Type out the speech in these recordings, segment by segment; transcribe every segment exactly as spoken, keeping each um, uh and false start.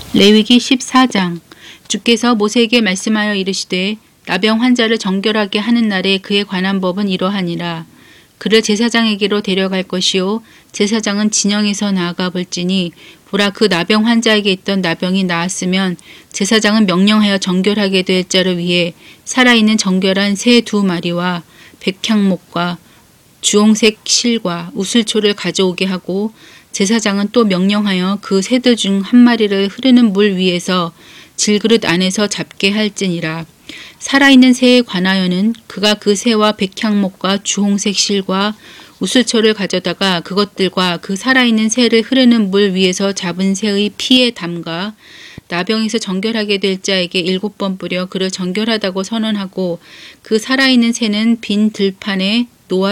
레위기 십사 장. 주께서 모세에게 말씀하여 이르시되 나병 환자를 정결하게 하는 날에 그에 관한 법은 이러하니라. 그를 제사장에게로 데려갈 것이요 제사장은 진영에서 나아가 볼지니 보라 그 나병 환자에게 있던 나병이 나았으면 제사장은 명령하여 정결하게 될 자를 위해 살아있는 정결한 새 두 마리와 백향목과 주홍색 실과 우슬초를 가져오게 하고 제사장은 또 명령하여 그 새들 중 한 마리를 흐르는 물 위에서 질그릇 안에서 잡게 할지니라. 살아있는 새에 관하여는 그가 그 새와 백향목과 주홍색 실과 우슬초를 가져다가 그것들과 그 살아있는 새를 흐르는 물 위에서 잡은 새의 피에 담가 나병에서 정결하게 될 자에게 일곱 번 뿌려 그를 정결하다고 선언하고 그 살아있는 새는 빈 들판에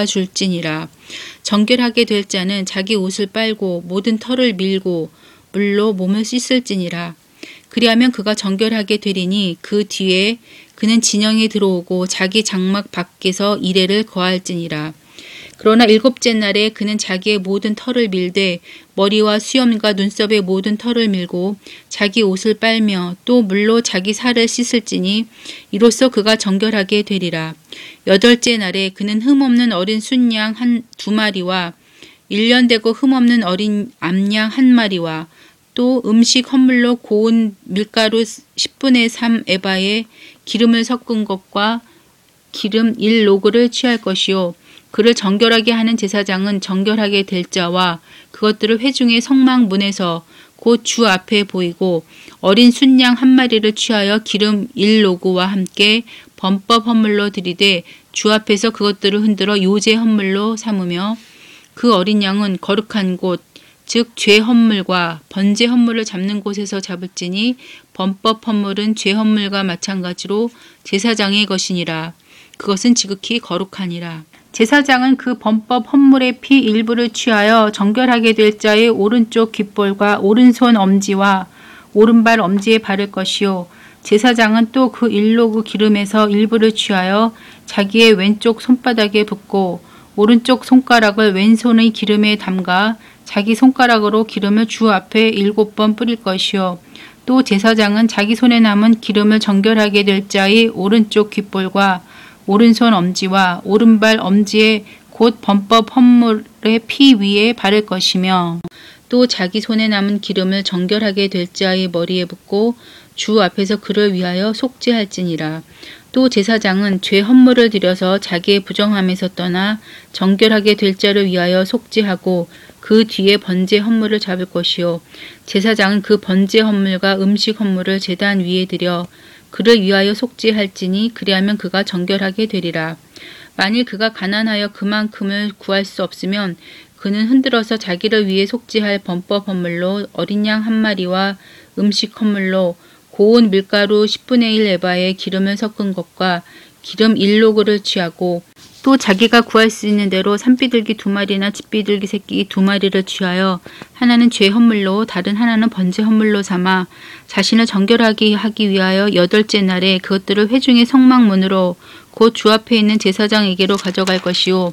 놓아줄지니라. 정결하게 될 자는 자기 옷을 빨고 모든 털을 밀고 물로 몸을 씻을지니라. 그리하면 그가 정결하게 되리니 그 뒤에 그는 진영에 들어오고 자기 장막 밖에서 이레를 거할지니라. 그러나 일곱째 날에 그는 자기의 모든 털을 밀되 머리와 수염과 눈썹의 모든 털을 밀고 자기 옷을 빨며 또 물로 자기 살을 씻을지니 이로써 그가 정결하게 되리라. 여덟째 날에 그는 흠없는 어린 순양 한 두 마리와 일 년 되고 흠없는 어린 암양 한 마리와 또 음식 헌물로 고운 밀가루 십분의 삼 에바에 기름을 섞은 것과 기름 일 로그를 취할 것이요 그를 정결하게 하는 제사장은 정결하게 될 자와 그것들을 회중의 성막 문에서 곧 주 앞에 보이고 어린 순양 한 마리를 취하여 기름 일 로그와 함께 범법 헌물로 드리되 주 앞에서 그것들을 흔들어 요제 헌물로 삼으며 그 어린 양은 거룩한 곳 즉 죄 헌물과 번제 헌물을 잡는 곳에서 잡을지니 범법 헌물은 죄 헌물과 마찬가지로 제사장의 것이니라. 그것은 지극히 거룩하니라. 제사장은 그 범법 헌물의 피 일부를 취하여 정결하게 될 자의 오른쪽 귓볼과 오른손 엄지와 오른발 엄지에 바를 것이요 제사장은 또 그 일로그 기름에서 일부를 취하여 자기의 왼쪽 손바닥에 붓고 오른쪽 손가락을 왼손의 기름에 담가 자기 손가락으로 기름을 주 앞에 일곱 번 뿌릴 것이요 또 제사장은 자기 손에 남은 기름을 정결하게 될 자의 오른쪽 귓볼과 오른손 엄지와 오른발 엄지에 곧 범법 헌물의 피 위에 바를 것이며 또 자기 손에 남은 기름을 정결하게 될 자의 머리에 붓고 주 앞에서 그를 위하여 속죄할지니라. 또 제사장은 죄 헌물을 드려서 자기의 부정함에서 떠나 정결하게 될 자를 위하여 속죄하고 그 뒤에 번제 헌물을 잡을 것이요 제사장은 그 번제 헌물과 음식 헌물을 제단 위에 드려 그를 위하여 속죄할지니 그리하면 그가 정결하게 되리라. 만일 그가 가난하여 그만큼을 구할 수 없으면 그는 흔들어서 자기를 위해 속죄할 범법 헌물로 어린 양 한 마리와 음식 헌물로 고운 밀가루 십분의 일 에바에 기름을 섞은 것과 기름 일 로그를 취하고 또 자기가 구할 수 있는 대로 산비둘기 두 마리나 집비둘기 새끼 두 마리를 취하여 하나는 죄 헌물로 다른 하나는 번제 헌물로 삼아 자신을 정결하게 하기 위하여 여덟째 날에 그것들을 회중의 성막 문으로 곧 주 앞에 있는 제사장에게로 가져갈 것이요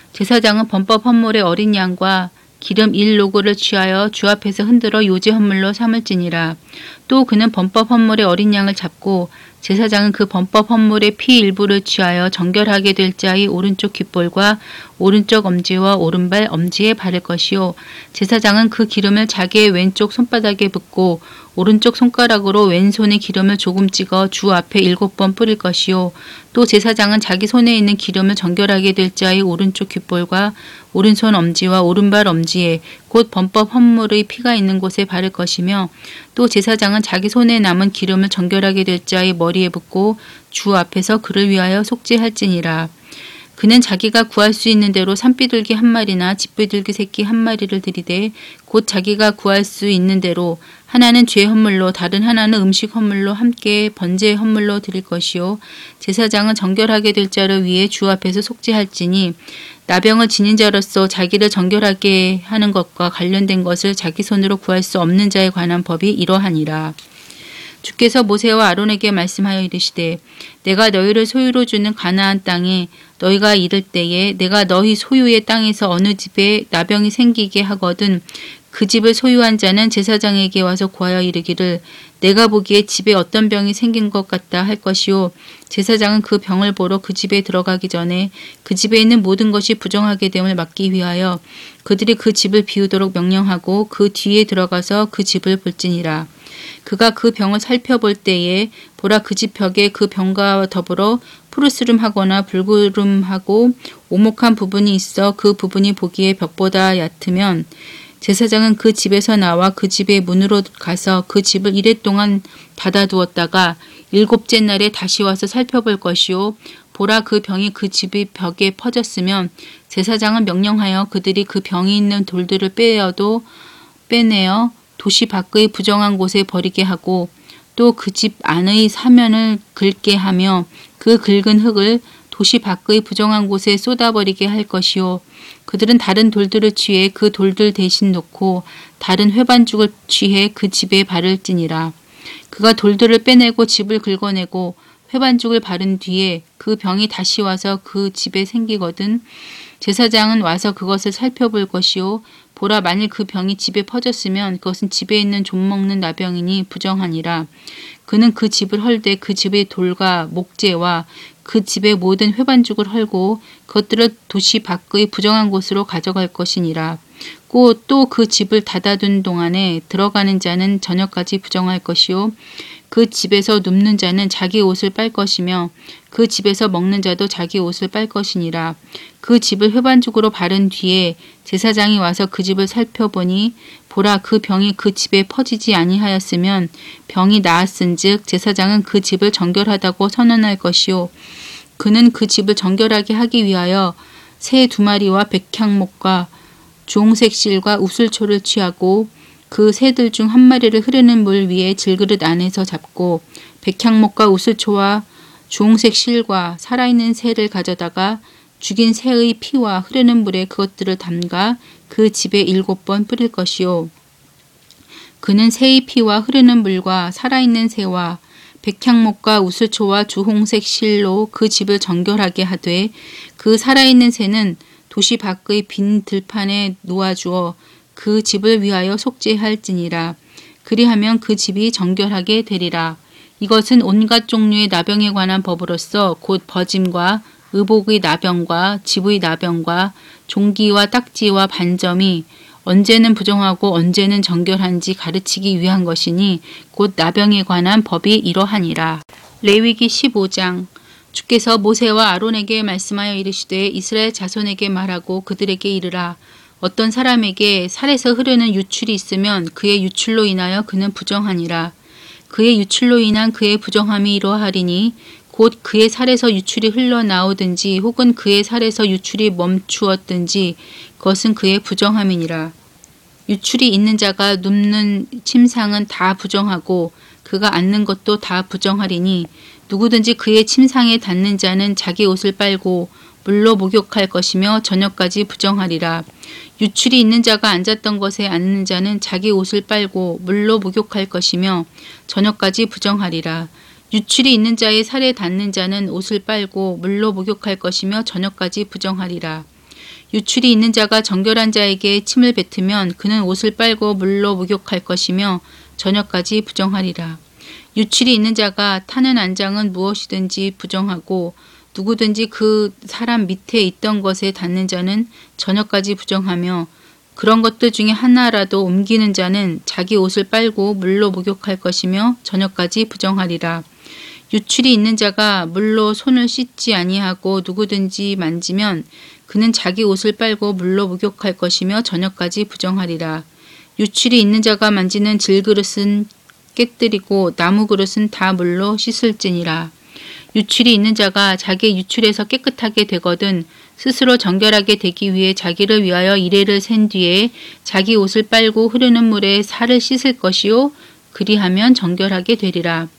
제사장은 범법 헌물의 어린 양과 기름 일 로그를 취하여 주 앞에서 흔들어 요제 헌물로 삼을지니라. 또 그는 범법 헌물의 어린 양을 잡고 제사장은 그 범법 헌물의 피 일부를 취하여 정결하게 될 자의 오른쪽 귓볼과 오른쪽 엄지와 오른발 엄지에 바를 것이요 제사장은 그 기름을 자기의 왼쪽 손바닥에 붓고 오른쪽 손가락으로 왼손에 기름을 조금 찍어 주 앞에 일곱 번 뿌릴 것이요 또 제사장은 자기 손에 있는 기름을 정결하게 될 자의 오른쪽 귓볼과 오른손 엄지와 오른발 엄지에 곧 범법 헌물의 피가 있는 곳에 바를 것이며 또 제사장은 자기 손에 남은 기름을 정결하게 될 자의 머리에 붓고 주 앞에서 그를 위하여 속죄할지니라. 그는 자기가 구할 수 있는 대로 산비둘기 한 마리나 집비둘기 새끼 한 마리를 드리되 곧 자기가 구할 수 있는 대로 하나는 죄 헌물로 다른 하나는 음식 헌물로 함께 번제 헌물로 드릴 것이요 제사장은 정결하게 될 자를 위해 주 앞에서 속죄할지니 나병을 지닌 자로서 자기를 정결하게 하는 것과 관련된 것을 자기 손으로 구할 수 없는 자에 관한 법이 이러하니라. 주께서 모세와 아론에게 말씀하여 이르시되 내가 너희를 소유로 주는 가나안 땅에 너희가 이를 때에 내가 너희 소유의 땅에서 어느 집에 나병이 생기게 하거든 그 집을 소유한 자는 제사장에게 와서 구하여 이르기를 내가 보기에 집에 어떤 병이 생긴 것 같다 할 것이요 제사장은 그 병을 보러 그 집에 들어가기 전에 그 집에 있는 모든 것이 부정하게 됨을 막기 위하여 그들이 그 집을 비우도록 명령하고 그 뒤에 들어가서 그 집을 볼지니라. 그가 그 병을 살펴볼 때에 보라 그 집 벽에 그 병과 더불어 푸르스름하거나 불구름하고 오목한 부분이 있어 그 부분이 보기에 벽보다 얕으면 제사장은 그 집에서 나와 그 집의 문으로 가서 그 집을 이레 동안 닫아두었다가 일곱째 날에 다시 와서 살펴볼 것이요 보라 그 병이 그 집의 벽에 퍼졌으면 제사장은 명령하여 그들이 그 병이 있는 돌들을 빼어도 빼내어 도시 밖의 부정한 곳에 버리게 하고 또 그 집 안의 사면을 긁게 하며 그 긁은 흙을 도시 밖의 부정한 곳에 쏟아버리게 할 것이요 그들은 다른 돌들을 취해 그 돌들 대신 놓고 다른 회반죽을 취해 그 집에 바를지니라. 그가 돌들을 빼내고 집을 긁어내고 회반죽을 바른 뒤에 그 병이 다시 와서 그 집에 생기거든 제사장은 와서 그것을 살펴볼 것이요 보라 만일 그 병이 집에 퍼졌으면 그것은 집에 있는 좀먹는 나병이니 부정하니라. 그는 그 집을 헐되 그 집의 돌과 목재와 그 집의 모든 회반죽을 헐고 그것들을 도시 밖의 부정한 곳으로 가져갈 것이니라. 또 그 집을 닫아둔 동안에 들어가는 자는 저녁까지 부정할 것이요 그 집에서 눕는 자는 자기 옷을 빨 것이며 그 집에서 먹는 자도 자기 옷을 빨 것이니라. 그 집을 회반죽으로 바른 뒤에 제사장이 와서 그 집을 살펴보니 보라 그 병이 그 집에 퍼지지 아니하였으면 병이 나았은즉 제사장은 그 집을 정결하다고 선언할 것이요 그는 그 집을 정결하게 하기 위하여 새 두 마리와 백향목과 주홍색 실과 우슬초를 취하고 그 새들 중 한 마리를 흐르는 물 위에 질그릇 안에서 잡고 백향목과 우슬초와 주홍색 실과 살아있는 새를 가져다가 죽인 새의 피와 흐르는 물에 그것들을 담가 그 집에 일곱 번 뿌릴 것이요 그는 새의 피와 흐르는 물과 살아있는 새와 백향목과 우슬초와 주홍색 실로 그 집을 정결하게 하되 그 살아있는 새는 도시 밖의 빈 들판에 놓아주어 그 집을 위하여 속죄할지니라. 그리하면 그 집이 정결하게 되리라. 이것은 온갖 종류의 나병에 관한 법으로서 곧 버짐과 의복의 나병과 집의 나병과 종기와 딱지와 반점이 언제는 부정하고 언제는 정결한지 가르치기 위한 것이니 곧 나병에 관한 법이 이러하니라. 레위기 십오 장 주께서 모세와 아론에게 말씀하여 이르시되 이스라엘 자손에게 말하고 그들에게 이르라. 어떤 사람에게 살에서 흐르는 유출이 있으면 그의 유출로 인하여 그는 부정하니라. 그의 유출로 인한 그의 부정함이 이러하리니 곧 그의 살에서 유출이 흘러나오든지 혹은 그의 살에서 유출이 멈추었든지 그것은 그의 부정함이니라. 유출이 있는 자가 눕는 침상은 다 부정하고 그가 앉는 것도 다 부정하리니 누구든지 그의 침상에 닿는 자는 자기 옷을 빨고 물로 목욕할 것이며 저녁까지 부정하리라. 유출이 있는 자가 앉았던 것에 앉는 자는 자기 옷을 빨고 물로 목욕할 것이며 저녁까지 부정하리라. 유출이 있는 자의 살에 닿는 자는 옷을 빨고 물로 목욕할 것이며 저녁까지 부정하리라. 유출이 있는 자가 정결한 자에게 침을 뱉으면 그는 옷을 빨고 물로 목욕할 것이며 저녁까지 부정하리라. 유출이 있는 자가 타는 안장은 무엇이든지 부정하고 누구든지 그 사람 밑에 있던 것에 닿는 자는 저녁까지 부정하며 그런 것들 중에 하나라도 옮기는 자는 자기 옷을 빨고 물로 목욕할 것이며 저녁까지 부정하리라. 유출이 있는 자가 물로 손을 씻지 아니하고 누구든지 만지면 그는 자기 옷을 빨고 물로 목욕할 것이며 저녁까지 부정하리라. 유출이 있는 자가 만지는 질그릇은 깨뜨리고 나무 그릇은 다 물로 씻을지니라. 유출이 있는 자가 자기 유출에서 깨끗하게 되거든 스스로 정결하게 되기 위해 자기를 위하여 이레를 센 뒤에 자기 옷을 빨고 흐르는 물에 살을 씻을 것이요 그리하면 정결하게 되리라.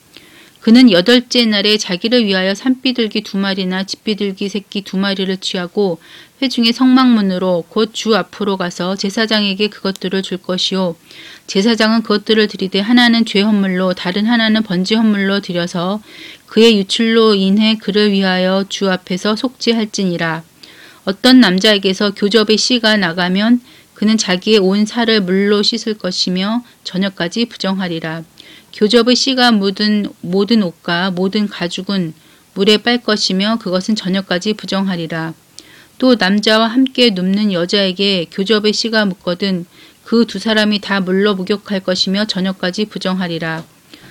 그는 여덟째 날에 자기를 위하여 산비둘기 두 마리나 집비둘기 새끼 두 마리를 취하고 회중의 성막문으로 곧 주 앞으로 가서 제사장에게 그것들을 줄 것이요 제사장은 그것들을 드리되 하나는 죄 헌물로 다른 하나는 번제 헌물로 드려서 그의 유출로 인해 그를 위하여 주 앞에서 속죄할지니라. 어떤 남자에게서 교접의 씨가 나가면 그는 자기의 온 살을 물로 씻을 것이며 저녁까지 부정하리라. 교접의 씨가 묻은 모든 옷과 모든 가죽은 물에 빨 것이며 그것은 저녁까지 부정하리라. 또 남자와 함께 눕는 여자에게 교접의 씨가 묻거든 그 두 사람이 다 물로 목욕할 것이며 저녁까지 부정하리라.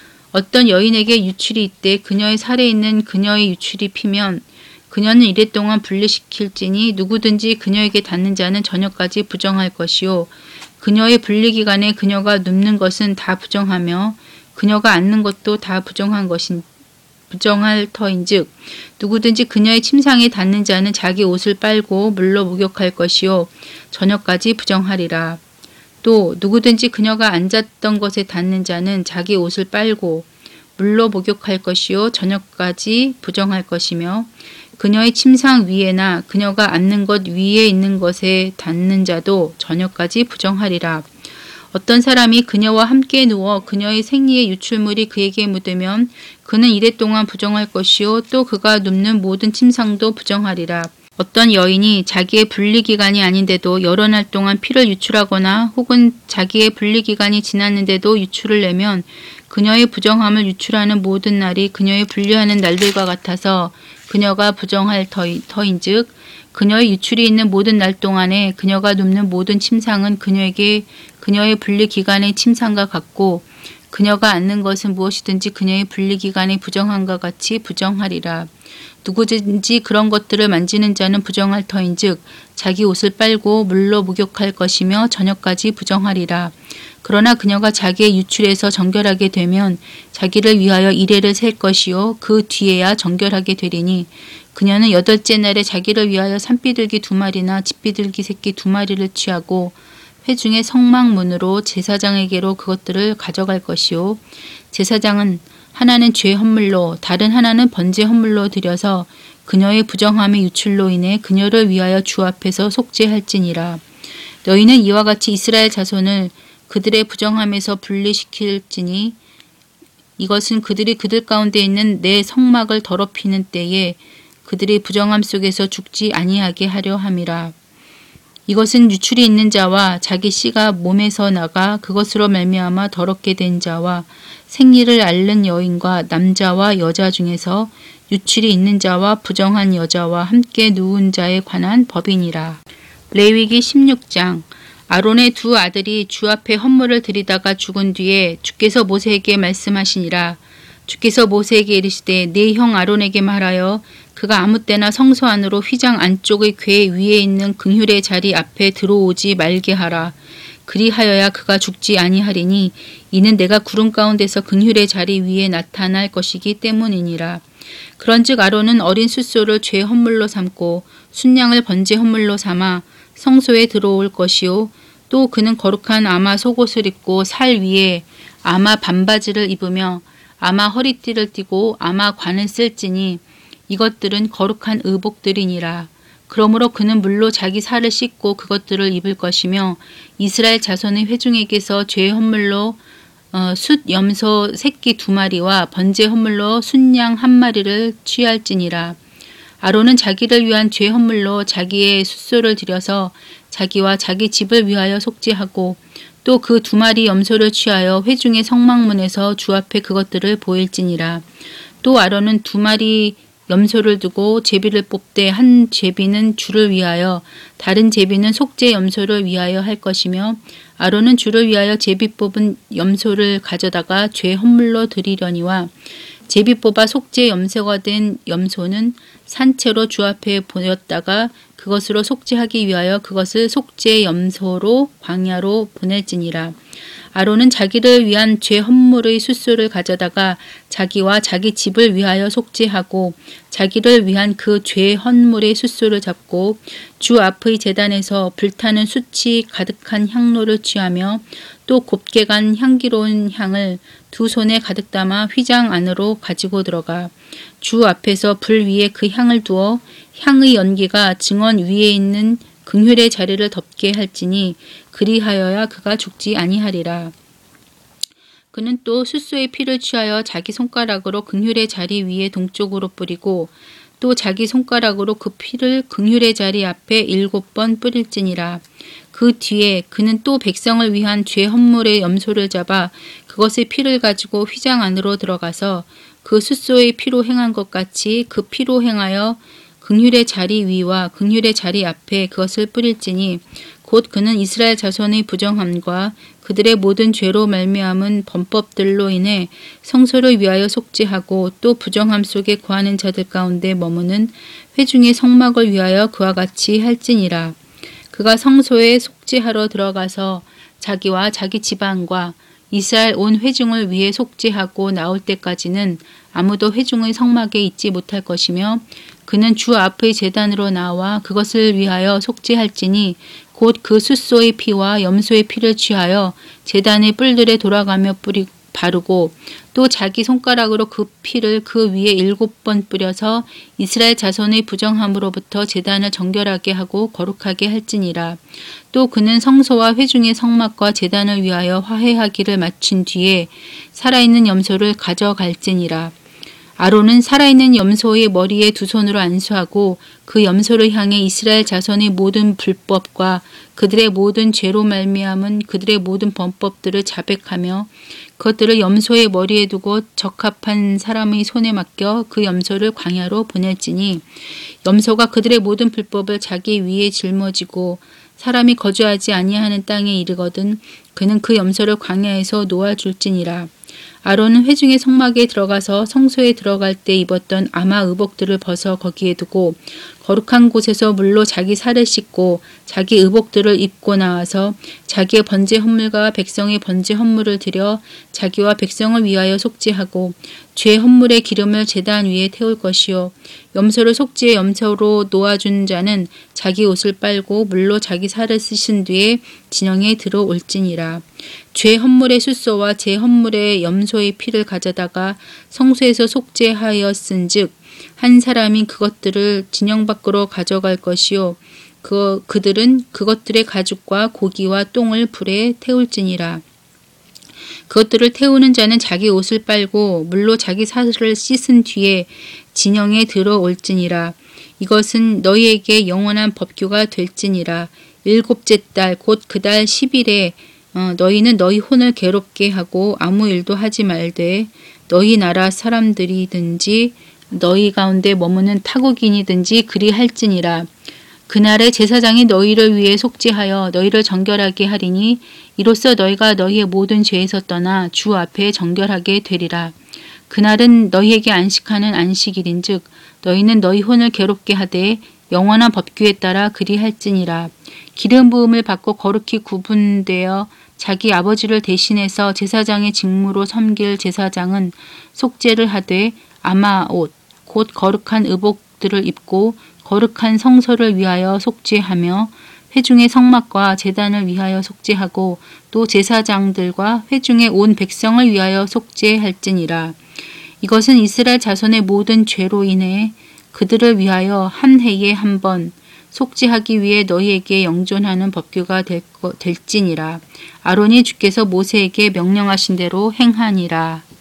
어떤 여인에게 유출이 있되 그녀의 살에 있는 그녀의 유출이 피면 그녀는 이랫동안 분리시킬지니 누구든지 그녀에게 닿는 자는 저녁까지 부정할 것이요 그녀의 분리기간에 그녀가 눕는 것은 다 부정하며 그녀가 앉는 것도 다 부정한 것인 부정할 터인즉 누구든지 그녀의 침상에 닿는 자는 자기 옷을 빨고 물로 목욕할 것이요 저녁까지 부정하리라. 또 누구든지 그녀가 앉았던 것에 닿는 자는 자기 옷을 빨고 물로 목욕할 것이요 저녁까지 부정할 것이며 그녀의 침상 위에나 그녀가 앉는 것 위에 있는 것에 닿는 자도 저녁까지 부정하리라. 어떤 사람이 그녀와 함께 누워 그녀의 생리의 유출물이 그에게 묻으면 그는 이랫동안 부정할 것이요 또 그가 눕는 모든 침상도 부정하리라. 어떤 여인이 자기의 분리기간이 아닌데도 여러 날 동안 피를 유출하거나 혹은 자기의 분리기간이 지났는데도 유출을 내면 그녀의 부정함을 유출하는 모든 날이 그녀의 분리하는 날들과 같아서 그녀가 부정할 터인, 터인즉 그녀의 유출이 있는 모든 날 동안에 그녀가 눕는 모든 침상은 그녀에게 그녀의 분리기간의 침상과 같고 그녀가 앉는 것은 무엇이든지 그녀의 분리기간이 부정함과 같이 부정하리라. 누구든지 그런 것들을 만지는 자는 부정할 터인즉 자기 옷을 빨고 물로 목욕할 것이며 저녁까지 부정하리라. 그러나 그녀가 자기의 유출에서 정결하게 되면 자기를 위하여 이레를 셀 것이요 그 뒤에야 정결하게 되리니 그녀는 여덟째 날에 자기를 위하여 산비둘기 두 마리나 집비둘기 새끼 두 마리를 취하고 회중의 성막문으로 제사장에게로 그것들을 가져갈 것이요 제사장은 하나는 죄 헌물로 다른 하나는 번제 헌물로 드려서 그녀의 부정함의 유출로 인해 그녀를 위하여 주 앞에서 속죄할지니라. 너희는 이와 같이 이스라엘 자손을 그들의 부정함에서 분리시킬지니 이것은 그들이 그들 가운데 있는 내 성막을 더럽히는 때에 그들이 부정함 속에서 죽지 아니하게 하려 함이라. 이것은 유출이 있는 자와 자기 씨가 몸에서 나가 그것으로 말미암아 더럽게 된 자와 생리를 앓는 여인과 남자와 여자 중에서 유출이 있는 자와 부정한 여자와 함께 누운 자에 관한 법이니라. 레위기 십육 장. 아론의 두 아들이 주 앞에 헌물을 드리다가 죽은 뒤에 주께서 모세에게 말씀하시니라. 주께서 모세에게 이르시되 네 형 아론에게 말하여 그가 아무 때나 성소 안으로 휘장 안쪽의 궤 위에 있는 긍휼의 자리 앞에 들어오지 말게 하라. 그리하여야 그가 죽지 아니하리니 이는 내가 구름 가운데서 긍휼의 자리 위에 나타날 것이기 때문이니라. 그런즉 아론은 어린 숫소를 죄 헌물로 삼고 순양을 번제 헌물로 삼아 성소에 들어올 것이요 또 그는 거룩한 아마 속옷을 입고 살 위에 아마 반바지를 입으며 아마 허리띠를 띠고 아마 관을 쓸지니 이것들은 거룩한 의복들이니라. 그러므로 그는 물로 자기 살을 씻고 그것들을 입을 것이며 이스라엘 자손의 회중에게서 죄 헌물로 어, 숫 염소 새끼 두 마리와 번제 헌물로 순양 한 마리를 취할지니라. 아론은 자기를 위한 죄 헌물로 자기의 숫소를 드려서 자기와 자기 집을 위하여 속죄하고 또 그 두 마리 염소를 취하여 회중의 성막문에서 주 앞에 그것들을 보일지니라. 또 아론은 두 마리 염소를 두고 제비를 뽑되 한 제비는 주를 위하여 다른 제비는 속죄 염소를 위하여 할 것이며 아론은 주를 위하여 제비 뽑은 염소를 가져다가 죄 헌물로 드리려니와 제비 뽑아 속죄 염소가 된 염소는 산채로 주 앞에 보냈다가 그것으로 속죄하기 위하여 그것을 속죄 염소로 광야로 보낼지니라. 아론은 자기를 위한 죄 헌물의 숫소를 가져다가 자기와 자기 집을 위하여 속죄하고 자기를 위한 그 죄 헌물의 숫소를 잡고 주 앞의 제단에서 불타는 숯이 가득한 향로를 취하며 또 곱게 간 향기로운 향을 두 손에 가득 담아 휘장 안으로 가지고 들어가 주 앞에서 불 위에 그 향을 두어 향의 연기가 증언 위에 있는 긍휼의 자리를 덮게 할지니 그리하여야 그가 죽지 아니하리라. 그는 또 숫소의 피를 취하여 자기 손가락으로 긍휼의 자리 위에 동쪽으로 뿌리고 또 자기 손가락으로 그 피를 긍휼의 자리 앞에 일곱 번 뿌릴지니라. 그 뒤에 그는 또 백성을 위한 죄 헌물의 염소를 잡아 그것의 피를 가지고 휘장 안으로 들어가서 그 숫소의 피로 행한 것 같이 그 피로 행하여 긍휼의 자리 위와 긍휼의 자리 앞에 그것을 뿌릴지니 곧 그는 이스라엘 자손의 부정함과 그들의 모든 죄로 말미암은 범법들로 인해 성소를 위하여 속죄하고 또 부정함 속에 거하는 자들 가운데 머무는 회중의 성막을 위하여 그와 같이 할지니라. 그가 성소에 속죄하러 들어가서 자기와 자기 집안과 이스라엘 온 회중을 위해 속죄하고 나올 때까지는 아무도 회중의 성막에 있지 못할 것이며 그는 주 앞의 제단으로 나와 그것을 위하여 속죄할지니 곧 그 숫소의 피와 염소의 피를 취하여 제단의 뿔들에 돌아가며 뿌리 바르고 또 자기 손가락으로 그 피를 그 위에 일곱 번 뿌려서 이스라엘 자손의 부정함으로부터 제단을 정결하게 하고 거룩하게 할지니라. 또 그는 성소와 회중의 성막과 제단을 위하여 화해하기를 마친 뒤에 살아있는 염소를 가져갈지니라. 아론은 살아있는 염소의 머리에 두 손으로 안수하고 그 염소를 향해 이스라엘 자손의 모든 불법과 그들의 모든 죄로 말미암은 그들의 모든 범법들을 자백하며 그것들을 염소의 머리에 두고 적합한 사람의 손에 맡겨 그 염소를 광야로 보낼지니 염소가 그들의 모든 불법을 자기 위에 짊어지고 사람이 거주하지 아니하는 땅에 이르거든 그는 그 염소를 광야에서 놓아줄지니라. 아론은 회중의 성막에 들어가서 성소에 들어갈 때 입었던 아마 의복들을 벗어 거기에 두고 거룩한 곳에서 물로 자기 살을 씻고 자기 의복들을 입고 나와서 자기의 번제 헌물과 백성의 번제 헌물을 드려 자기와 백성을 위하여 속죄하고 죄 헌물의 기름을 제단 위에 태울 것이요 염소를 속죄의 염소로 놓아준 자는 자기 옷을 빨고 물로 자기 살을 씻은 뒤에 진영에 들어올지니라. 죄 헌물의 숫소와 제 헌물의 염소의 피를 가져다가 성소에서 속죄하였은즉 한 사람이 그것들을 진영 밖으로 가져갈 것이요 그 그들은 그것들의 가죽과 고기와 똥을 불에 태울지니라. 그것들을 태우는 자는 자기 옷을 빨고 물로 자기 살을 씻은 뒤에 진영에 들어올지니라. 이것은 너희에게 영원한 법규가 될지니라. 일곱째 달 곧 그 달 십 일에 어, 너희는 너희 혼을 괴롭게 하고 아무 일도 하지 말되 너희 나라 사람들이든지 너희 가운데 머무는 타국인이든지 그리할지니라. 그날에 제사장이 너희를 위해 속죄하여 너희를 정결하게 하리니 이로써 너희가 너희의 모든 죄에서 떠나 주 앞에 정결하게 되리라. 그날은 너희에게 안식하는 안식일인즉 너희는 너희 혼을 괴롭게 하되 영원한 법규에 따라 그리할지니라. 기름 부음을 받고 거룩히 구분되어 자기 아버지를 대신해서 제사장의 직무로 섬길 제사장은 속죄를 하되 아마 옷 곧 거룩한 의복들을 입고 거룩한 성소를 위하여 속죄하며 회중의 성막과 제단을 위하여 속죄하고 또 제사장들과 회중의 온 백성을 위하여 속죄할지니라. 이것은 이스라엘 자손의 모든 죄로 인해 그들을 위하여 한 해에 한 번 속죄하기 위해 너희에게 영존하는 법규가 될 거, 될지니라. 아론이 주께서 모세에게 명령하신 대로 행하니라.